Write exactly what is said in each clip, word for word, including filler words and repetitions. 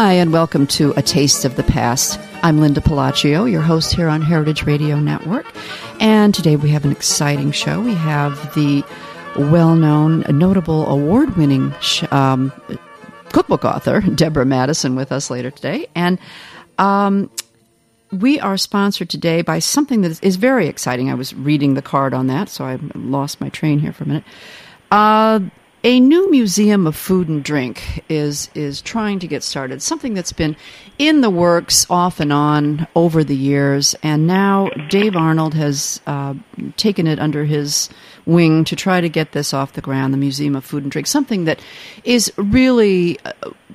Hi, and welcome to A Taste of the Past. I'm Linda Palacio, your host here on Heritage Radio Network. And today we have an exciting show. We have the well-known, notable, award-winning sh- um, cookbook author, Deborah Madison, with us later today. And um, we are sponsored today by something that is, is very exciting. I was reading the card on that, so I lost my train here for a minute. Uh, a new museum of food and drink is is trying to get started, something that's been in the works off and on over the years, and now Dave Arnold has uh, taken it under his wing to try to get this off the ground, the Museum of Food and Drink, something that is really, uh,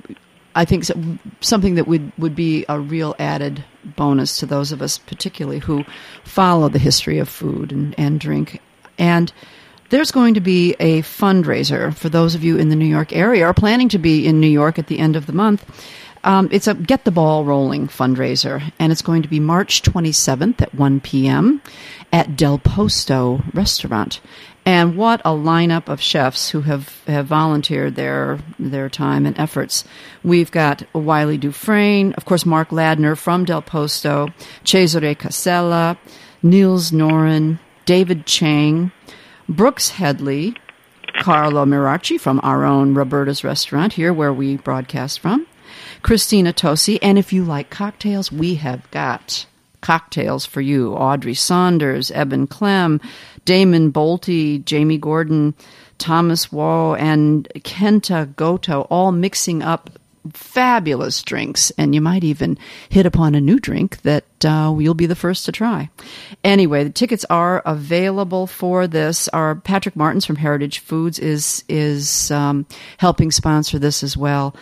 I think, something that would, would be a real added bonus to those of us particularly who follow the history of food and, and drink. And there's going to be a fundraiser for those of you in the New York area or planning to be in New York at the end of the month. Um, it's a Get the Ball Rolling fundraiser, and it's going to be March twenty-seventh at one p.m. at Del Posto Restaurant. And what a lineup of chefs who have, have volunteered their their time and efforts. We've got Wiley Dufresne, of course, Mark Ladner from Del Posto, Cesare Casella, Niels Noren, David Chang, Brooks Headley, Carlo Miraci from our own Roberta's Restaurant here where we broadcast from, Christina Tosi, and if you like cocktails, we have got cocktails for you. Audrey Saunders, Eben Clem, Damon Bolte, Jamie Gordon, Thomas Woe, and Kenta Goto, all mixing up fabulous drinks, and you might even hit upon a new drink that uh, you'll be the first to try. Anyway, the tickets are available for this. Our Patrick Martins from Heritage Foods is is um, helping sponsor this as well,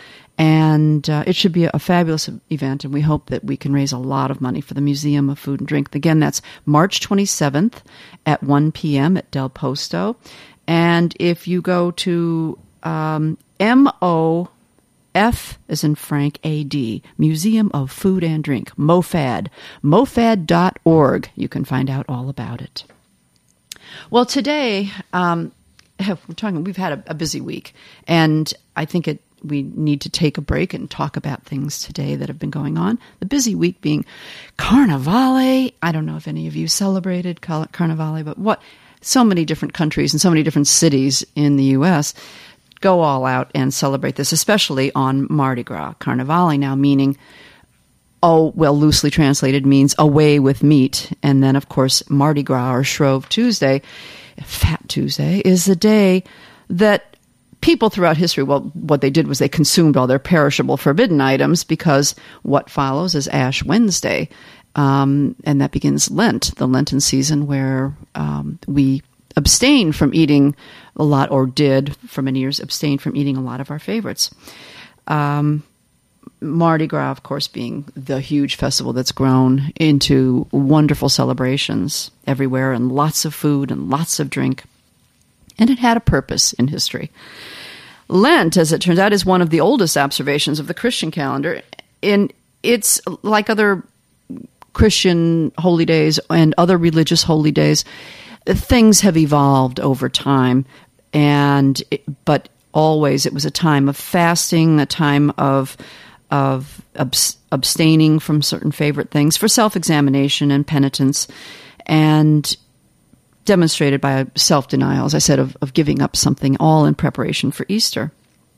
and uh, it should be a fabulous event, and we hope that we can raise a lot of money for the Museum of Food and Drink. Again, that's March twenty-seventh at one p.m. at Del Posto, and if you go to um, M O F as in Frank, A D, Museum of Food and Drink, MoFad, mofad dot org. You can find out all about it. Well, today, um, we're talking, we've had a, a busy week, and I think it, we need to take a break and talk about things today that have been going on. The busy week being Carnevale. I don't know if any of you celebrated Carnevale, but what, so many different countries and so many different cities in the U S go all out and celebrate this, especially on Mardi Gras. Carnevale now meaning, oh, well, loosely translated means away with meat. And then, of course, Mardi Gras or Shrove Tuesday, Fat Tuesday, is the day that people throughout history, well, what they did was they consumed all their perishable forbidden items, because what follows is Ash Wednesday. Um, and that begins Lent, the Lenten season where um, we abstain from eating a lot, or did for many years abstain from eating a lot of our favorites. Um, Mardi Gras, of course, being the huge festival that's grown into wonderful celebrations everywhere, and lots of food and lots of drink. And it had a purpose in history. Lent, as it turns out, is one of the oldest observations of the Christian calendar. And it's like other Christian holy days and other religious holy days. Things have evolved over time, and but always it was a time of fasting, a time of of abs- abstaining from certain favorite things for self-examination and penitence, and demonstrated by self-denial, as I said, of, of giving up something, all in preparation for Easter.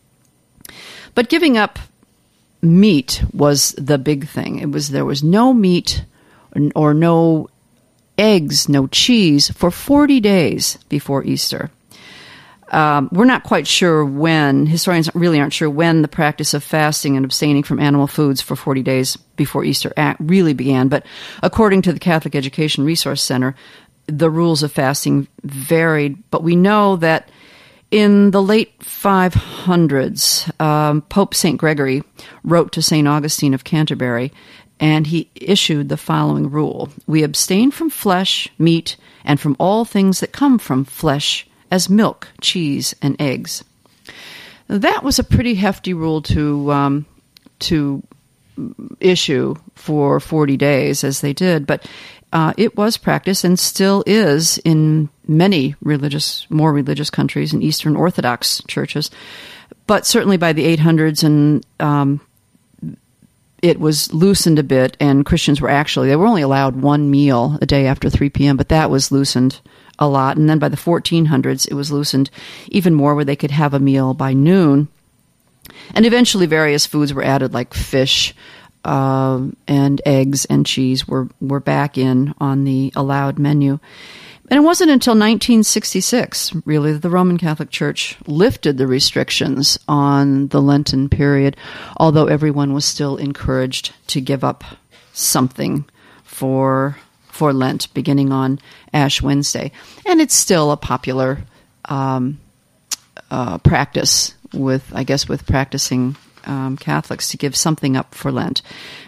But giving up meat was the big thing. It was there was no meat or, or no eggs, no cheese for forty days before Easter. Um, we're not quite sure when, historians really aren't sure when the practice of fasting and abstaining from animal foods for forty days before Easter really began, but according to the Catholic Education Resource Center, the rules of fasting varied, but we know that in the late five hundreds, um, Pope Saint Gregory wrote to Saint Augustine of Canterbury, and he issued the following rule: we abstain from flesh, meat, and from all things that come from flesh, as milk, cheese, and eggs. That was a pretty hefty rule to um, to issue for forty days, as they did, but uh, it was practiced and still is in many religious, more religious countries and Eastern Orthodox churches. But certainly by the eight hundreds and um, it was loosened a bit, and Christians were actually, they were only allowed one meal a day after three p.m., but that was loosened a lot. And then by the fourteen hundreds, it was loosened even more, where they could have a meal by noon. And eventually various foods were added, like fish uh, and eggs and cheese were, were back in on the allowed menu. And it wasn't until nineteen sixty-six, really, that the Roman Catholic Church lifted the restrictions on the Lenten period, although everyone was still encouraged to give up something for for Lent, beginning on Ash Wednesday. And it's still a popular um, uh, practice with, I guess, with practicing um, Catholics to give something up for Lent.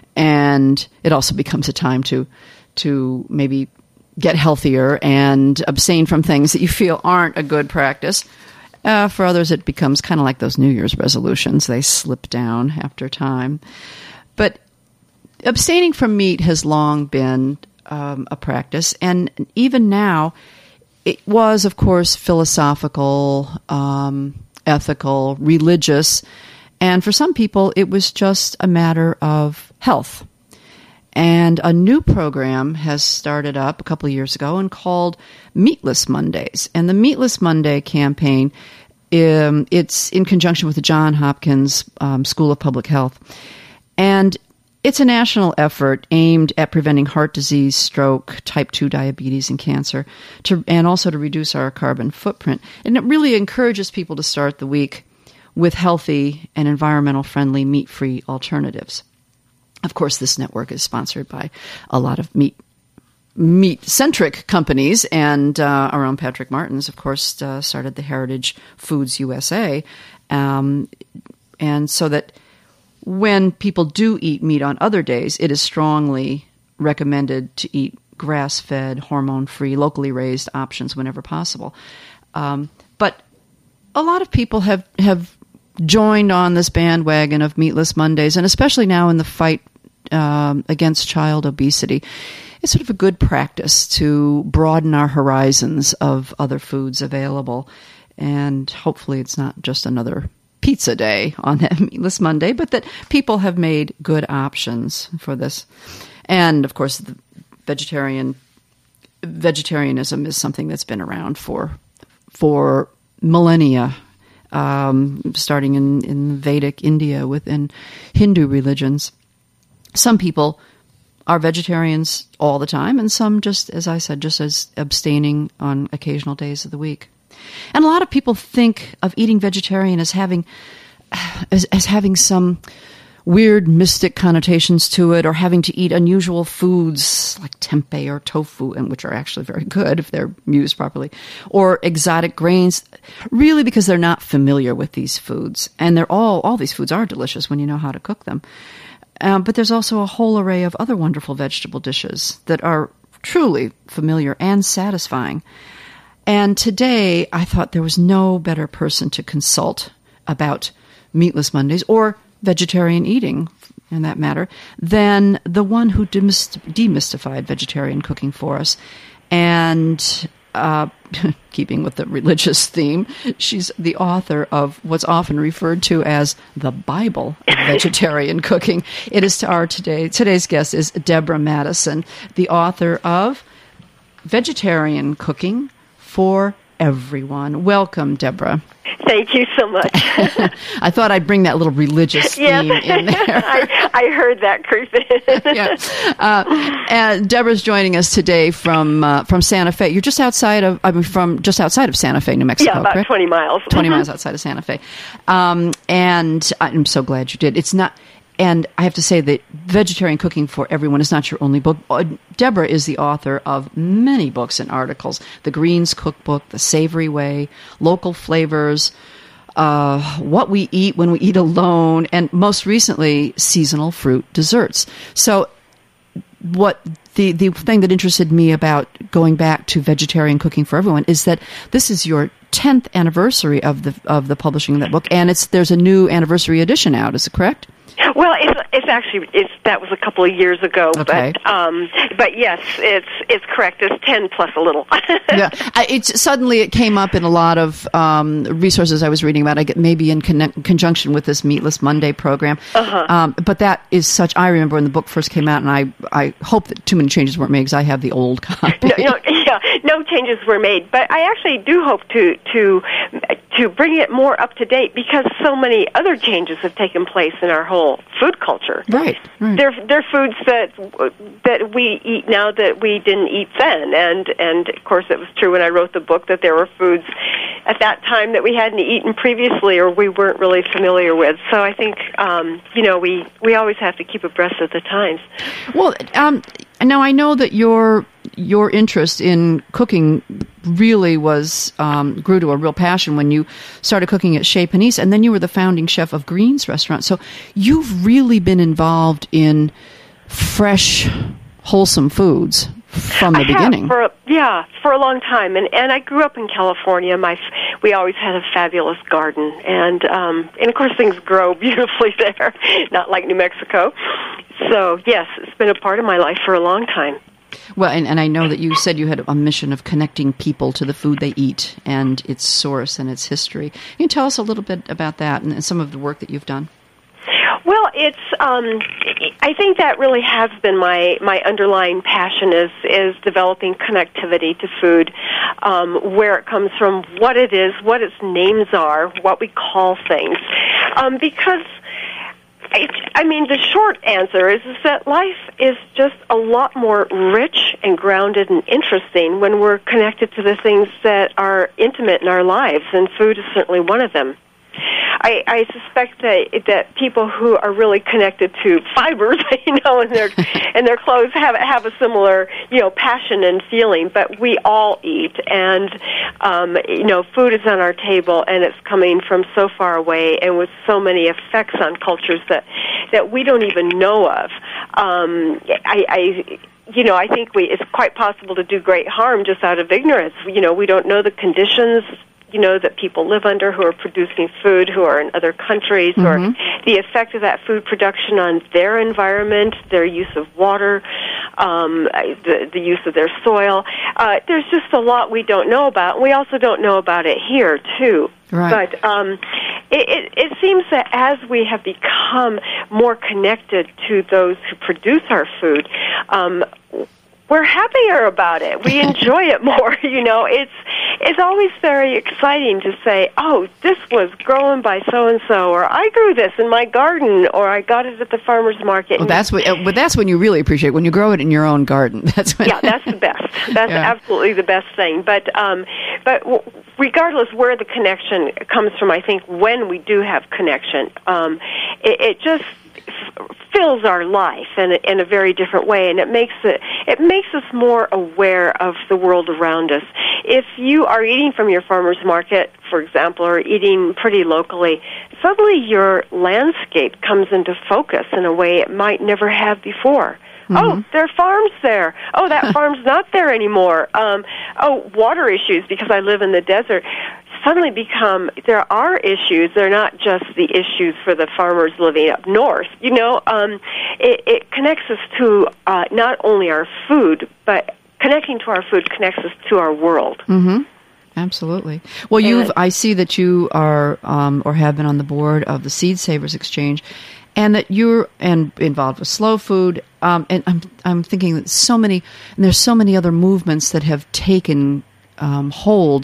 And it also becomes a time to to maybe get healthier and abstain from things that you feel aren't a good practice. Uh, for others, it becomes kind of like those New Year's resolutions. They slip down after time. But abstaining from meat has long been um, a practice. And even now, it was, of course, philosophical, um, ethical, religious. And for some people, it was just a matter of health. And a new program has started up a couple of years ago and called Meatless Mondays. And the Meatless Monday campaign, um, it's in conjunction with the Johns Hopkins um, School of Public Health. And it's a national effort aimed at preventing heart disease, stroke, type two diabetes, and cancer, to, and also to reduce our carbon footprint. And it really encourages people to start the week with healthy and environmental-friendly meat-free alternatives. Of course, this network is sponsored by a lot of meat meat-centric companies, and uh, our own Patrick Martins, of course, uh, started the Heritage Foods U S A, um, and so that when people do eat meat on other days, it is strongly recommended to eat grass-fed, hormone-free, locally raised options whenever possible. Um, but a lot of people have have joined on this bandwagon of Meatless Mondays, and especially now in the fight um, against child obesity. It's sort of a good practice to broaden our horizons of other foods available. And hopefully it's not just another pizza day on that Meatless Monday, but that people have made good options for this. And, of course, the vegetarian vegetarianism is something that's been around for for millennia. Um, starting in, in Vedic India within Hindu religions. Some people are vegetarians all the time, and some just, as I said, just as abstaining on occasional days of the week. And a lot of people think of eating vegetarian as having as, as having some weird mystic connotations to it, or having to eat unusual foods like tempeh or tofu, and which are actually very good if they're used properly, or exotic grains, really because they're not familiar with these foods. And they're all, all these foods are delicious when you know how to cook them. Um, but there's also a whole array of other wonderful vegetable dishes that are truly familiar and satisfying. And today, I thought there was no better person to consult about Meatless Mondays, or vegetarian eating, in that matter, than the one who demyst- demystified vegetarian cooking for us. And uh, keeping with the religious theme, she's the author of what's often referred to as the Bible of vegetarian cooking. It is to our today. Today's guest is Deborah Madison, the author of Vegetarian Cooking for Everyone. Welcome, Deborah. Thank you so much. I thought I'd bring that little religious theme yes. in there. I, I heard that creep in. yeah. Uh, and Deborah's joining us today from uh, from Santa Fe. You're just outside of, I mean, from just outside of Santa Fe, New Mexico, Yeah, about correct? twenty miles. twenty Mm-hmm. miles outside of Santa Fe. Um, and I'm so glad you did. It's not... And I have to say that Vegetarian Cooking for Everyone is not your only book. Uh, Deborah is the author of many books and articles. The Greens Cookbook, The Savory Way, Local Flavors, uh, What We Eat When We Eat Alone, and most recently, Seasonal Fruit Desserts. So what the, the thing that interested me about going back to Vegetarian Cooking for Everyone is that this is your tenth anniversary of the of the publishing of that book, and it's there's a new anniversary edition out. Is it correct? Well, it's it's actually it's that was a couple of years ago, okay. but um, but yes, it's it's correct. It's ten plus a little. yeah, it's suddenly it came up in a lot of um, resources I was reading about. I get maybe in connect, conjunction with this Meatless Monday program. Uh-huh. Um, but that is such. I remember when the book first came out, and I I hope that too many changes weren't made because I have the old copy. No, no, yeah, no changes were made, but I actually do hope to to to bring it more up to date because so many other changes have taken place in our whole food culture. Right, right. They're they're foods that that we eat now that we didn't eat then, and and of course it was true when I wrote the book that there were foods at that time that we hadn't eaten previously or we weren't really familiar with. So I think um, you know we we always have to keep abreast of the times. Well, um, now I know that your your interest in cooking really was um, grew to a real passion when you started cooking at Chez Panisse, and then you were the founding chef of Green's Restaurant. So you've really been involved in fresh, wholesome foods from the I beginning. Have for a, yeah, for a long time, and and I grew up in California. My we always had a fabulous garden, and um, and of course things grow beautifully there, not like New Mexico. So yes, it's been a part of my life for a long time. Well, and, and I know that you said you had a mission of connecting people to the food they eat and its source and its history. Can you tell us a little bit about that and some of the work that you've done? Well, it's. Um, I think that really has been my, my underlying passion is is developing connectivity to food, um, where it comes from, what it is, what its names are, what we call things, um, because. I, I mean, the short answer is, is that life is just a lot more rich and grounded and interesting when we're connected to the things that are intimate in our lives, and food is certainly one of them. I, I suspect that that people who are really connected to fibers, you know, in their in their clothes have have a similar, you know, passion and feeling. But we all eat, and um, you know, food is on our table, and it's coming from so far away, and with so many effects on cultures that that we don't even know of. Um, I. I You know, I think we it's quite possible to do great harm just out of ignorance. You know, we don't know the conditions, you know, that people live under who are producing food, who are in other countries, mm-hmm. or the effect of that food production on their environment, their use of water, um, the, the use of their soil. Uh, there's just a lot we don't know about. We also don't know about it here, too. Right. But um, it, it, it seems that as we have become more connected to those who produce our food, um, we're happier about it. We enjoy it more. You know, it's it's always very exciting to say, "Oh, this was grown by so and so," or "I grew this in my garden," or "I got it at the farmer's market." Well, that's what. But that's when you really appreciate it, when you grow it in your own garden. That's when. Yeah, that's the best. That's yeah. absolutely the best thing. But um, but regardless where the connection comes from, I think when we do have connection, um, it, it just fills our life in a, in a very different way, and it makes it it makes us more aware of the world around us. If you are eating from your farmer's market, for example, or eating pretty locally, suddenly your landscape comes into focus in a way it might never have before. Mm-hmm. Oh, there are farms there. Oh, that farm's not there anymore. Um, oh, water issues because I live in the desert suddenly become, there are issues. They're not just the issues for the farmers living up north. You know, um, it, it connects us to uh, not only our food, but connecting to our food connects us to our world. Mm-hmm. Absolutely. Well, you've, I see that you are um, or have been on the board of the Seed Savers Exchange, and that you're and involved with slow food. Um, and I'm I'm thinking that so many, and there's so many other movements that have taken um, hold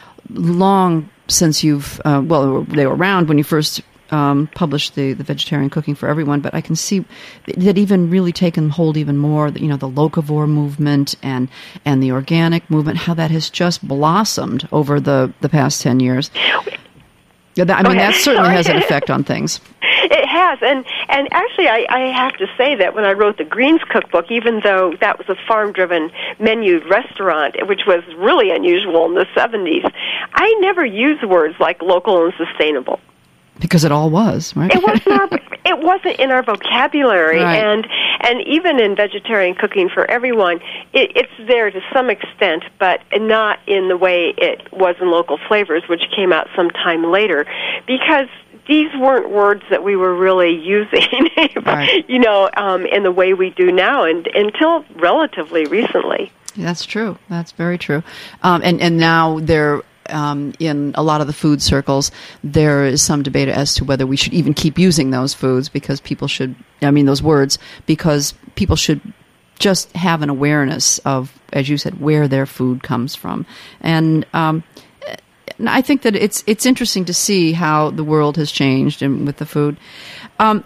long since you've uh, well they were around when you first um, published the the Vegetarian Cooking for Everyone. But I can see that even really taken hold even more. You know, the locavore movement and and the organic movement, how that has just blossomed over the the past ten years. I mean, okay. that certainly Sorry. has an effect on things. It has, and and actually, I, I have to say that when I wrote the Greens Cookbook, even though that was a farm-driven menued restaurant, which was really unusual in the seventies, I never used words like local and sustainable. Because it all was, right? It wasn't our, it wasn't in our vocabulary, right. and and even in Vegetarian Cooking for Everyone, it, it's there to some extent, but not in the way it was in Local Flavors, which came out some time later, because these weren't words that we were really using, right. you know, um, in the way we do now, and until relatively recently. That's true. That's very true. Um, and and now there. Um, in a lot of the food circles, there is some debate as to whether we should even keep using those foods because people should, I mean, those words, because people should just have an awareness of, as you said, where their food comes from. And um, I think that it's it's interesting to see how the world has changed and with the food. Um,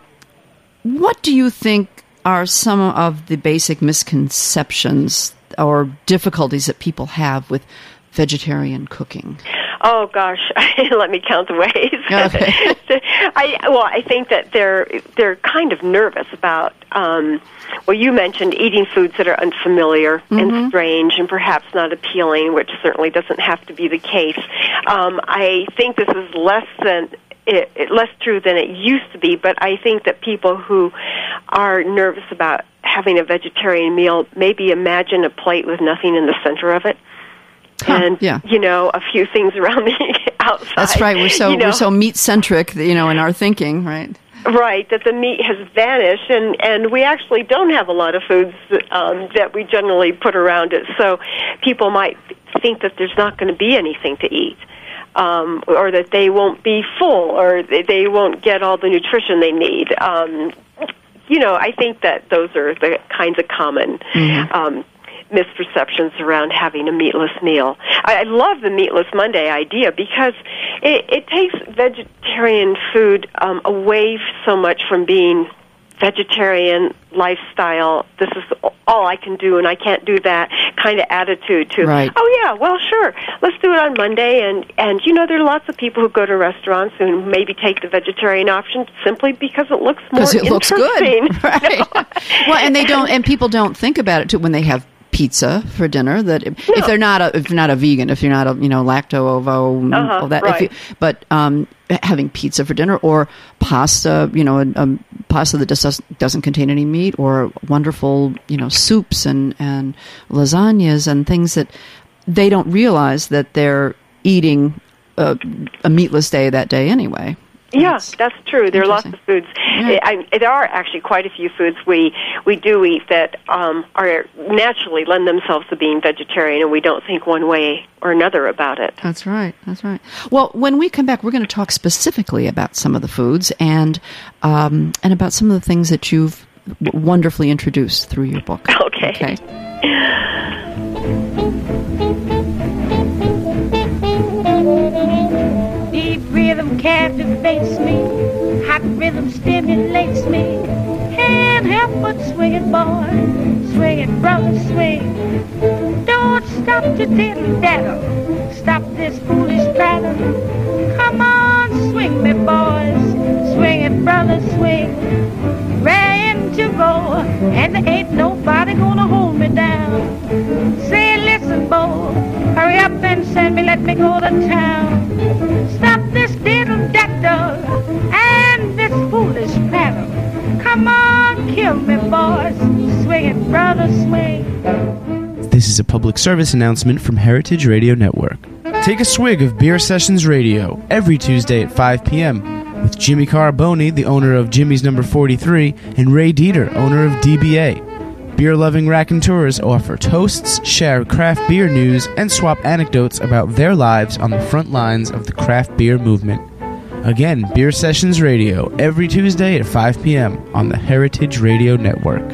what do you think are some of the basic misconceptions or difficulties that people have with vegetarian cooking? Oh gosh, let me count the ways. Okay. I well, I think that they're they're kind of nervous about. Um, well, you mentioned eating foods that are unfamiliar mm-hmm. and strange and perhaps not appealing, which certainly doesn't have to be the case. Um, I think this is less than. It, it, less true than it used to be, but I think that people who are nervous about having a vegetarian meal maybe imagine a plate with nothing in the center of it. Huh, and yeah. you know, a few things around the outside. That's right. We're so you know? we're so meat centric, you know, in our thinking, right? Right, that the meat has vanished, and and we actually don't have a lot of foods um, that we generally put around it. So people might think that there's not going to be anything to eat, um, or that they won't be full, or they won't get all the nutrition they need. Um, you know, I think that those are the kinds of common. Mm-hmm. Um, misperceptions around having a meatless meal. I, I love the Meatless Monday idea because it, it takes vegetarian food um, away so much from being vegetarian lifestyle. This is all I can do and I can't do that kind of attitude to, right. oh yeah, well sure, let's do it on Monday. And, and you know, there are lots of people who go to restaurants who maybe take the vegetarian option simply because it looks more it interesting. Looks good. Right. Well, and they don't, and people don't think about it too when they have pizza for dinner. That if, no. if they're not a, if you're not a vegan, if you're not a you know lacto ovo, uh-huh, all that. right. If you, but um, having pizza for dinner or pasta, you know, a, a pasta that just doesn't, doesn't contain any meat, or wonderful you know soups and and lasagnas and things that they don't realize that they're eating a, a meatless day that day anyway. Yeah, that's, that's true. There are lots of foods. Yeah. I, I, there are actually quite a few foods we we do eat that um, are naturally lend themselves to being vegetarian, and we don't think one way or another about it. That's right. That's right. Well, when we come back, we're going to talk specifically about some of the foods and um, and about some of the things that you've w- wonderfully introduced through your book. Okay. Okay. Rhythm captivates me, hot rhythm stimulates me. Can't help but swing it, boy, swing it, brother, swing. Don't stop to diddle daddle, stop this foolish prattle. Come on, swing me, boys, swing it, brother, swing. Raring to go, and there ain't nobody gonna hold me down. Say, listen, boy, hurry up and send me, let me go to town. Stop this diddle daddle and this foolish prattle. Come on, kill me, boys. Swing it, brother, swing. This is a public service announcement from Heritage Radio Network. Take a swig of Beer Sessions Radio every Tuesday at five p.m. with Jimmy Carboni, the owner of Jimmy's Number forty-three, and Ray Dieter, owner of D B A. Beer-loving raconteurs offer toasts, share craft beer news, and swap anecdotes about their lives on the front lines of the craft beer movement. Again, Beer Sessions Radio, every Tuesday at five p.m. on the Heritage Radio Network.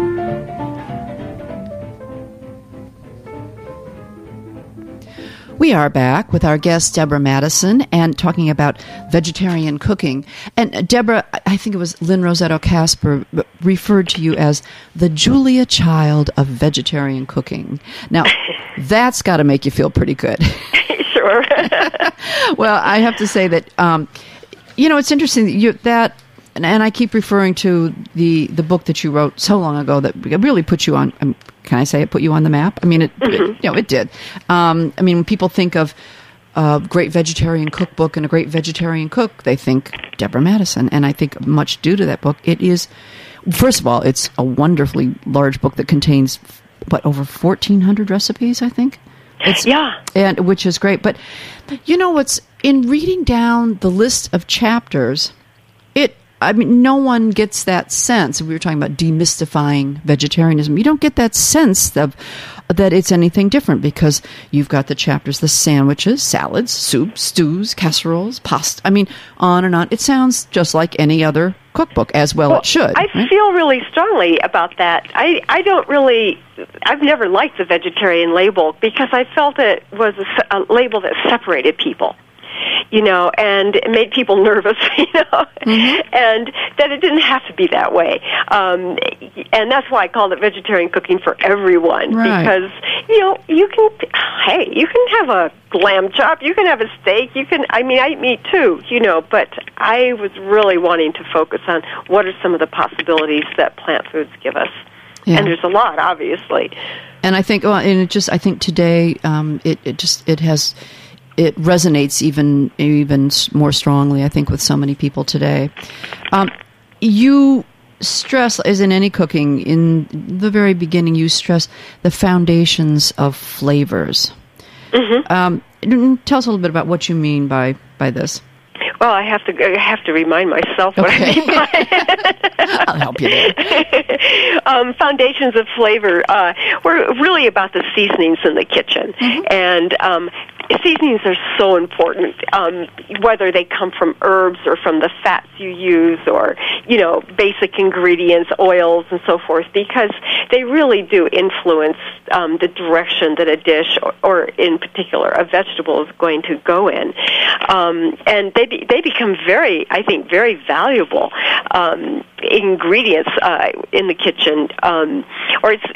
We are back with our guest, Deborah Madison, and talking about vegetarian cooking. And uh, Deborah, I think it was Lynn Rossetto Kasper referred to you as the Julia Child of vegetarian cooking. Now, that's got to make you feel pretty good. Sure. Well, I have to say that, um, you know, it's interesting that, you, that and, and I keep referring to the, the book that you wrote so long ago that really put you on, um, can I say it put you on the map? I mean, it, mm-hmm. it you know, it did. Um, I mean, when people think of a great vegetarian cookbook and a great vegetarian cook, they think Deborah Madison. And I think much due to that book, it is, first of all, it's a wonderfully large book that contains, what, over fourteen hundred recipes, I think? It's, yeah. And which is great. But you know what's, in reading down the list of chapters, it, I mean, no one gets that sense. We were talking about demystifying vegetarianism. You don't get that sense of that it's anything different, because you've got the chapters, the sandwiches, salads, soups, stews, casseroles, pasta. I mean, on and on. It sounds just like any other cookbook, as well, well it should. I right? feel really strongly about that. I, I don't really, I've never liked the vegetarian label, because I felt it was a, a label that separated people. You know, and it made people nervous, you know, mm-hmm. and that it didn't have to be that way. Um, and that's why I called it vegetarian cooking for everyone, right. because, you know, you can, hey, you can have a lamb chop, you can have a steak, you can, I mean, I eat meat too, you know, but I was really wanting to focus on what are some of the possibilities that plant foods give us. Yeah. And there's a lot, obviously. And I think, well, and it just, I think today, um, it, it just, it has... it resonates even even more strongly, I think, with so many people today. Um, you stress, as in any cooking, in the very beginning, you stress the foundations of flavors. Mm-hmm. Um, tell us a little bit about what you mean by, by this. Well, I have to I have to remind myself what okay. I mean by it. I'll help you there. um, foundations of flavor. Uh, we're really about the seasonings in the kitchen. Mm-hmm. And um, seasonings are so important, um, whether they come from herbs or from the fats you use, or, you know, basic ingredients, oils, and so forth, because they really do influence um, the direction that a dish, or, or in particular a vegetable, is going to go in. Um, and they be, they become very, I think, very valuable um, ingredients uh, in the kitchen. Um, or it's,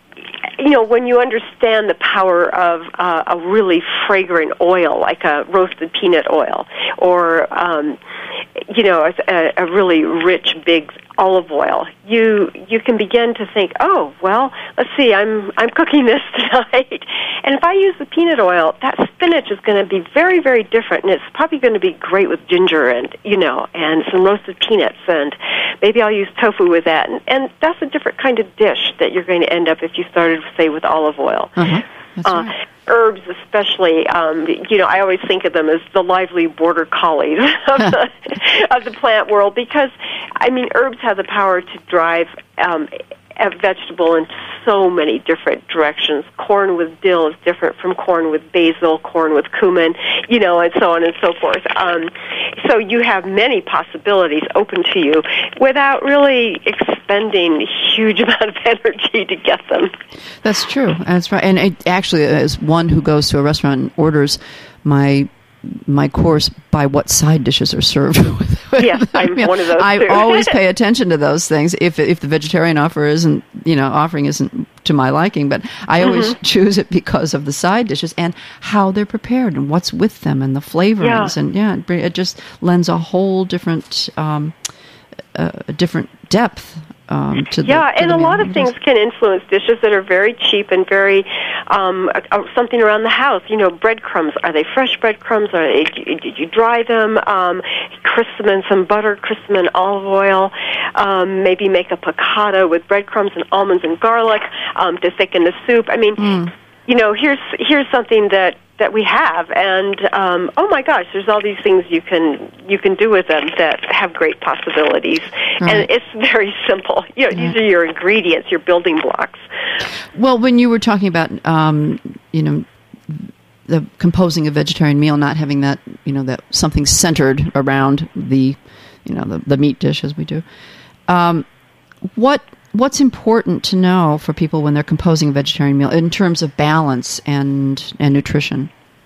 you know, when you understand the power of uh, a really fragrant oil, like a roasted peanut oil, or, um, you know, a, a really rich, big olive oil, you you can begin to think, oh, well, let's see, I'm I'm cooking this tonight, and if I use the peanut oil, that spinach is going to be very, very different, and it's probably going to be great with ginger and, you know, and some roasted peanuts, and maybe I'll use tofu with that, and, and that's a different kind of dish that you're going to end up if you started, say, with olive oil. Uh-huh. That's uh, right. Herbs especially, um, you know, I always think of them as the lively border collies of the, of the plant world, because, I mean, herbs have the power to drive um, a vegetable in so many different directions. Corn with dill is different from corn with basil, corn with cumin, you know, and so on and so forth. Um, so you have many possibilities open to you without really expending a huge amount of energy to get them. That's true. That's right. And it, actually, as one who goes to a restaurant and orders my my course by what side dishes are served with. Yeah, I'm one of those I too. always pay attention to those things. If if the vegetarian offer isn't, you know, offering isn't to my liking, but I always mm-hmm. choose it because of the side dishes and how they're prepared and what's with them and the flavorings. Yeah. And yeah, it just lends a whole different, um, uh, different depth. Um, to yeah, the, to and the a lot of things can influence dishes that are very cheap and very um, uh, something around the house. You know, breadcrumbs. Are they fresh breadcrumbs? Are they, did you dry them? Um, crisp them in some butter, crisp them in olive oil. Um, maybe make a piccata with breadcrumbs and almonds and garlic um, to thicken the soup. I mean, mm. you know, here's here's something that. that we have, and um, oh my gosh, there's all these things you can you can do with them that have great possibilities, right. And it's very simple. You know, yeah. These are your ingredients, your building blocks. Well, when you were talking about, um, you know, the composing a vegetarian meal, not having that, you know, that something centered around the, you know, the, the meat dish as we do, um, what. What's important to know for people when they're composing a vegetarian meal in terms of balance and and nutrition?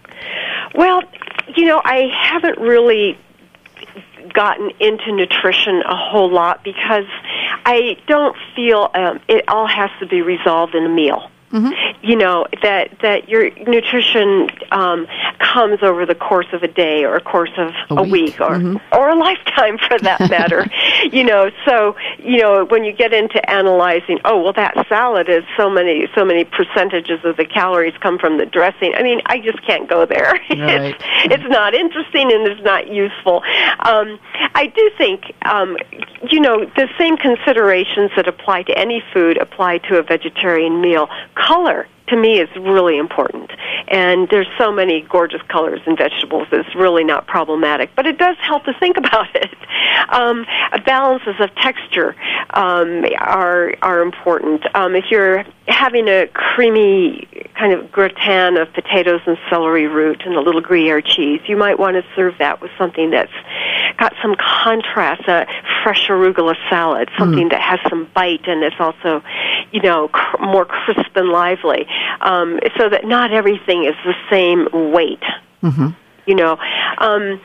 Well, you know, I haven't really gotten into nutrition a whole lot because I don't feel um, it all has to be resolved in a meal. Mm-hmm. You know, that that your nutrition um, comes over the course of a day or a course of a, a week, week or mm-hmm. or a lifetime for that matter. You know, so, you know, when you get into analyzing, oh, well, that salad is so many so many percentages of the calories come from the dressing. I mean, I just can't go there. Right. it's, it's not interesting and it's not useful. Um, I do think, um, you know, the same considerations that apply to any food apply to a vegetarian meal. Color to me, is really important. And there's so many gorgeous colors in vegetables, it's really not problematic. But it does help to think about it. Um, balances of texture um, are are important. Um, if you're having a creamy kind of gratin of potatoes and celery root and a little Gruyere cheese, you might want to serve that with something that's got some contrast, a fresh arugula salad, something mm. that has some bite and it's also, you know, cr- more crisp and lively, um, so that not everything is the same weight. Mm-hmm. You know, um,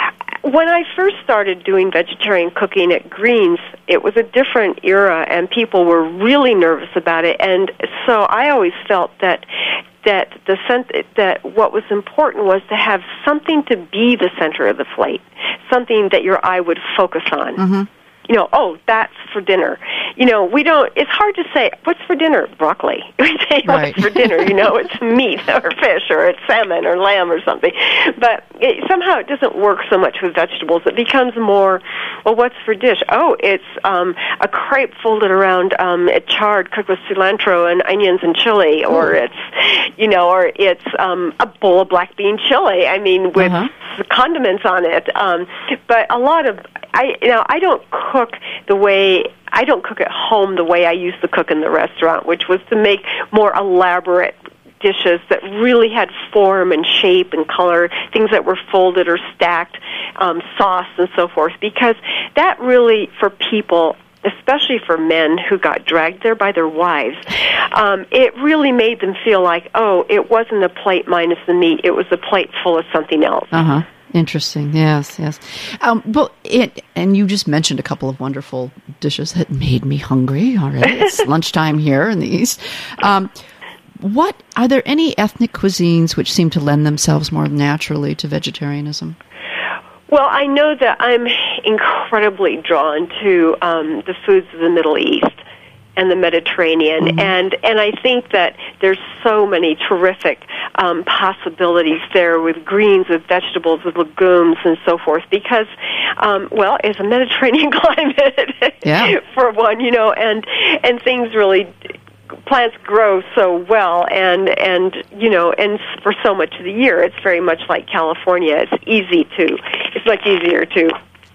when I first started doing vegetarian cooking at Greens, it was a different era, and people were really nervous about it. And so I always felt that that the cent- that what was important was to have something to be the center of the plate, something that your eye would focus on. Mm-hmm. You know, oh, that's for dinner. You know, we don't, it's hard to say, what's for dinner? Broccoli. We say, right. What's for dinner? You know, it's meat or fish or it's salmon or lamb or something. But it, somehow it doesn't work so much with vegetables. It becomes more, well, what's for dish? Oh, it's um, a crepe folded around, um, it charred, cooked with cilantro and onions and chili, or Ooh. it's, you know, or it's um, a bowl of black bean chili, I mean, with uh-huh. condiments on it. Um, but a lot of, I, you know, I don't cook the way, I don't cook at home the way I used to cook in the restaurant, which was to make more elaborate dishes that really had form and shape and color, things that were folded or stacked, um, sauce and so forth, because that really, for people, especially for men who got dragged there by their wives, um, it really made them feel like, oh, it wasn't a plate minus the meat, it was a plate full of something else. Uh-huh. Interesting. Yes, yes. Um, but it, and you just mentioned a couple of wonderful dishes that made me hungry already. It's lunchtime here in the East. Um, what are there any ethnic cuisines which seem to lend themselves more naturally to vegetarianism? Well, I know that I'm incredibly drawn to um, the foods of the Middle East and the Mediterranean, mm-hmm. and and I think that there's so many terrific um, possibilities there with greens, with vegetables, with legumes, and so forth. Because, um, well, it's a Mediterranean climate, yeah. for one, you know, and and things really. Plants grow so well, and and you know, and for so much of the year, it's very much like California. It's easy to, it's much easier to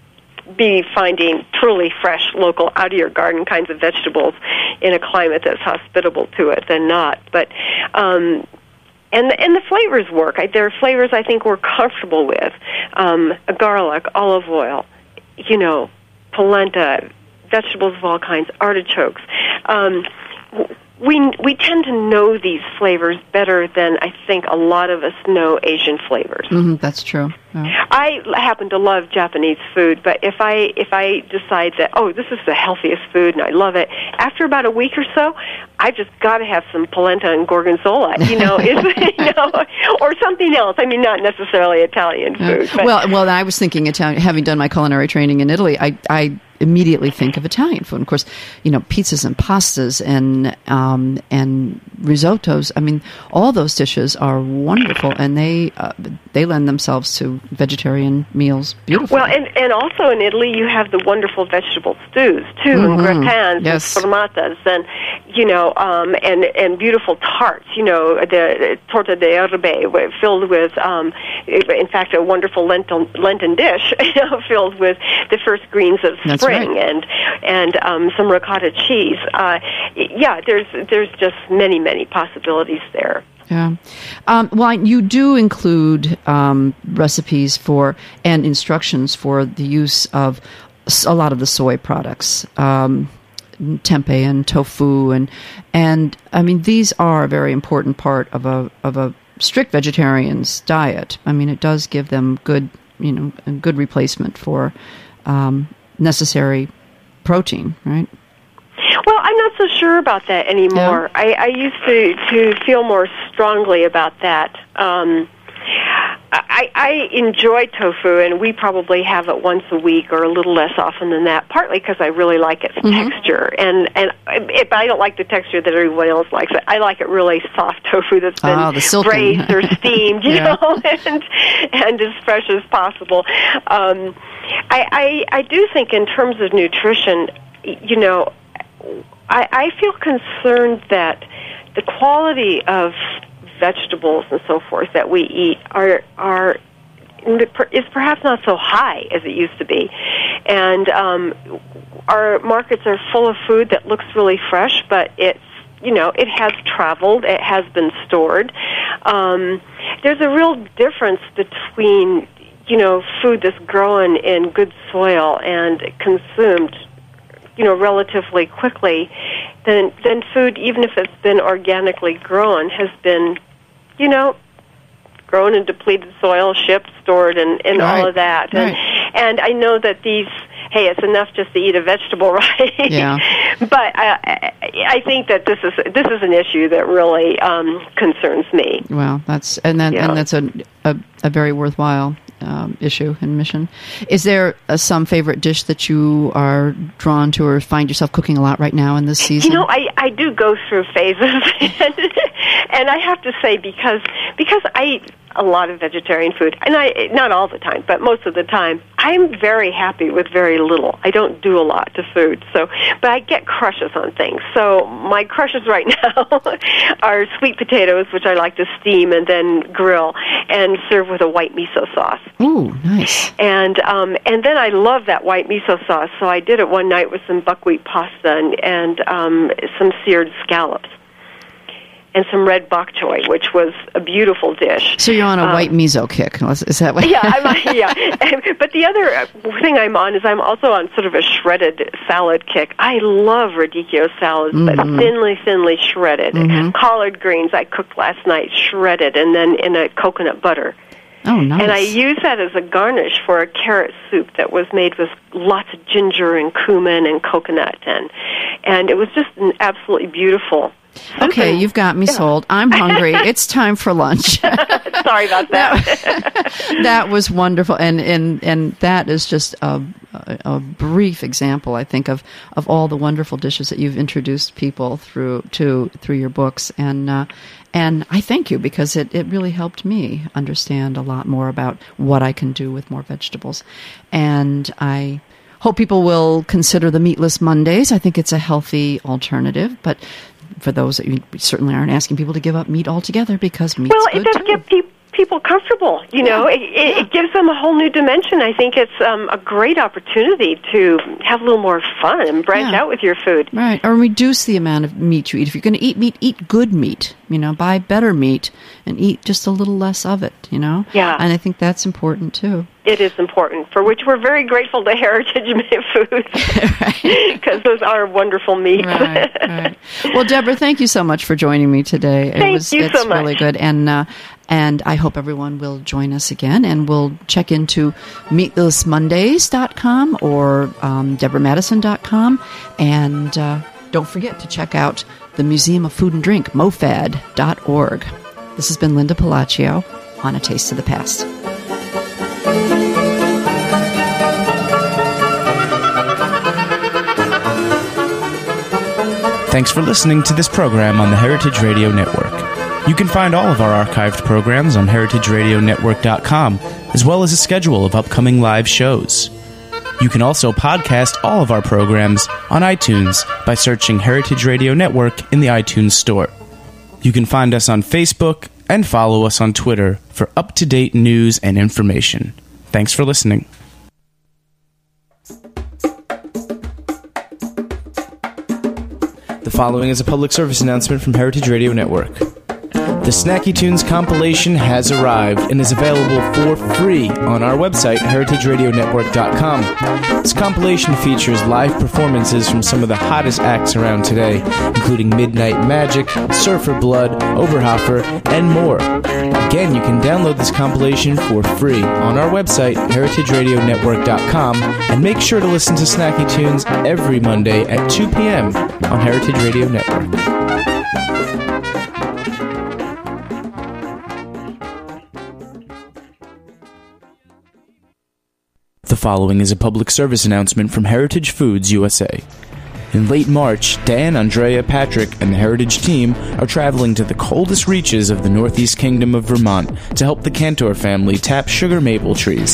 be finding truly fresh, local, out of your garden kinds of vegetables in a climate that's hospitable to it than not. But um, and the, and the flavors work. I, there are flavors I think we're comfortable with: um, garlic, olive oil, you know, polenta, vegetables of all kinds, artichokes. Um, We we tend to know these flavors better than I think a lot of us know Asian flavors. Mm-hmm, that's true. Yeah. I happen to love Japanese food, but if I if I decide that, oh, this is the healthiest food and I love it, after about a week or so, I've just got to have some polenta and gorgonzola, you know, is, you know, or something else. I mean, not necessarily Italian food. Uh, but. Well, well, I was thinking Italian. Having done my culinary training in Italy, I I. immediately think of Italian food. Of course, you know, pizzas and pastas and um, and risottos. I mean, all those dishes are wonderful, and they uh, they lend themselves to vegetarian meals beautifully. Well, and, and also in Italy, you have the wonderful vegetable stews too, mm-hmm. and gratins, yes. and formatas, and you know, um, and and beautiful tarts. You know, the torta de erbe filled with, um, in fact, a wonderful Lenten Lenten dish, you know, filled with the first greens of That's spring. Right. And and um, some ricotta cheese. Uh, yeah, there's there's just many many possibilities there. Yeah. Um, well, you do include um, recipes for and instructions for the use of a lot of the soy products, um, tempeh and tofu, and and I mean these are a very important part of a of a strict vegetarian's diet. I mean, it does give them good, you know, a good replacement for. Um, necessary protein, right? Well, I'm not so sure about that anymore. Yeah. I, I used to, to feel more strongly about that. Um, I, I enjoy tofu, and we probably have it once a week or a little less often than that, partly because I really like its mm-hmm. texture. And, and if I don't like the texture that everyone else likes, I like it really soft tofu that's been oh, braised or steamed, you yeah. know, and, and as fresh as possible. Um, I, I, I do think in terms of nutrition, you know, I, I feel concerned that the quality of vegetables and so forth that we eat are are is perhaps not so high as it used to be, and um, our markets are full of food that looks really fresh, but it's you know it has traveled, it has been stored. Um, there's a real difference between you know food that's grown in good soil and consumed you know relatively quickly, than than food, even if it's been organically grown, has been you know. grown in depleted soil, shipped, stored, and, and right. all of that. And, right. and I know that these, hey, it's enough just to eat a vegetable, right? Yeah. But I, I think that this is this is an issue that really um, concerns me. Well, that's and then yeah. and that's a, a a very worthwhile um, issue and mission. Is there uh, some favorite dish that you are drawn to or find yourself cooking a lot right now in this season? You know, I, I do go through phases, and, and I have to say because because I eat a lot of vegetarian food, and I not all the time, but most of the time, I'm very happy with very little. I don't do a lot to food, so but I get crushes on things. So my crushes right now are sweet potatoes, which I like to steam and then grill and serve with a white miso sauce. Ooh, nice. And um, and then I love that white miso sauce, so I did it one night with some buckwheat pasta and, and um, some seared scallops. And some red bok choy, which was a beautiful dish. So you're on a um, white miso kick, is that what? Yeah, I'm, yeah. But the other thing I'm on is I'm also on sort of a shredded salad kick. I love radicchio salads, mm-hmm. but thinly, thinly shredded. Mm-hmm. Collard greens I cooked last night, shredded, and then in a coconut butter. Oh, nice. And I use that as a garnish for a carrot soup that was made with lots of ginger and cumin and coconut, and and it was just an absolutely beautiful. Okay, and, you've got me yeah. sold. I'm hungry. It's time for lunch. Sorry about that. That was wonderful, and and and that is just a, a, a brief example, I think, of, of all the wonderful dishes that you've introduced people through to through your books, and uh, and I thank you because it, it really helped me understand a lot more about what I can do with more vegetables, and I hope people will consider the Meatless Mondays. I think it's a healthy alternative, but for those that you certainly aren't asking people to give up meat altogether because meat's well, good it does too. give pe- people comfortable. You know, yeah. it, it, yeah. it gives them a whole new dimension. I think it's um, a great opportunity to have a little more fun and branch yeah. out with your food. Right, or reduce the amount of meat you eat. If you're going to eat meat, eat good meat. You know, buy better meat and eat just a little less of it. You know, yeah, and I think that's important too. It is important, for which we're very grateful to Heritage Foods, because those are wonderful meats. Right, right. Well, Deborah, thank you so much for joining me today. Thank it was, you it's so much. really good, and uh, and I hope everyone will join us again, and we'll check into meatless mondays dot com or um, deborah madison dot com, and uh, don't forget to check out the Museum of Food and Drink, mofad dot org. This has been Linda Palacio on A Taste of the Past. Thanks for listening to this program on the Heritage Radio Network. You can find all of our archived programs on heritage radio network dot com, as well as a schedule of upcoming live shows. You can also podcast all of our programs on iTunes by searching Heritage Radio Network in the iTunes Store. You can find us on Facebook and follow us on Twitter for up-to-date news and information. Thanks for listening. The following is a public service announcement from Heritage Radio Network. The Snacky Tunes compilation has arrived and is available for free on our website, heritage radio network dot com. This compilation features live performances from some of the hottest acts around today, including Midnight Magic, Surfer Blood, Oberhofer, and more. Again, you can download this compilation for free on our website, heritage radio network dot com, and make sure to listen to Snacky Tunes every Monday at two p.m. on Heritage Radio Network. The following is a public service announcement from Heritage Foods U S A. In late March, Dan, Andrea, Patrick, and the Heritage team are traveling to the coldest reaches of the Northeast Kingdom of Vermont to help the Cantor family tap sugar maple trees.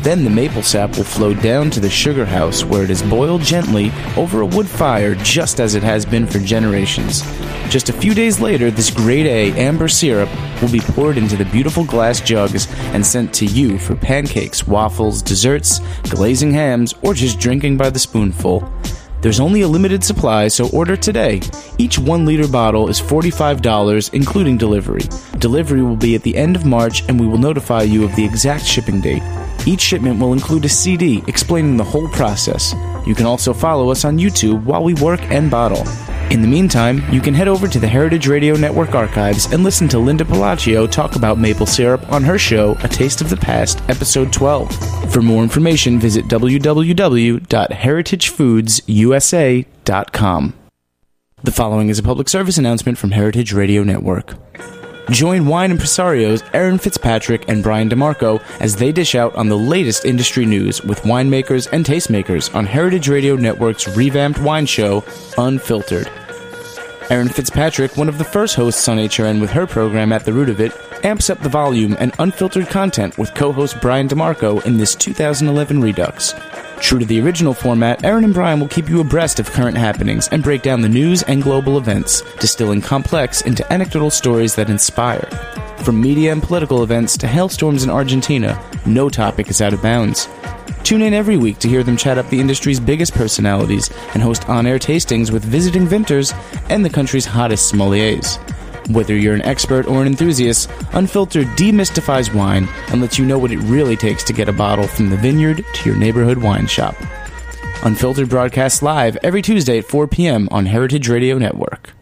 Then the maple sap will flow down to the sugar house, where it is boiled gently over a wood fire just as it has been for generations. Just a few days later, this grade A amber syrup will be poured into the beautiful glass jugs and sent to you for pancakes, waffles, desserts, glazing hams, or just drinking by the spoonful. There's only a limited supply, so order today. Each one liter bottle is forty-five dollars, including delivery. Delivery will be at the end of March, and we will notify you of the exact shipping date. Each shipment will include a C D explaining the whole process. You can also follow us on YouTube while we work and bottle. In the meantime, you can head over to the Heritage Radio Network archives and listen to Linda Palacio talk about maple syrup on her show, A Taste of the Past, Episode twelve. For more information, visit w w w dot heritage foods u s a dot com. The following is a public service announcement from Heritage Radio Network. Join wine impresarios Aaron Fitzpatrick and Brian DeMarco as they dish out on the latest industry news with winemakers and tastemakers on Heritage Radio Network's revamped wine show, Unfiltered. Aaron Fitzpatrick, one of the first hosts on H R N with her program At the Root of It, amps up the volume and unfiltered content with co-host Brian DeMarco in this two thousand eleven Redux. True to the original format, Aaron and Brian will keep you abreast of current happenings and break down the news and global events, distilling complex into anecdotal stories that inspire. From media and political events to hailstorms in Argentina, no topic is out of bounds. Tune in every week to hear them chat up the industry's biggest personalities and host on-air tastings with visiting vintners and the country's hottest sommeliers. Whether you're an expert or an enthusiast, Unfiltered demystifies wine and lets you know what it really takes to get a bottle from the vineyard to your neighborhood wine shop. Unfiltered broadcasts live every Tuesday at four p.m. on Heritage Radio Network.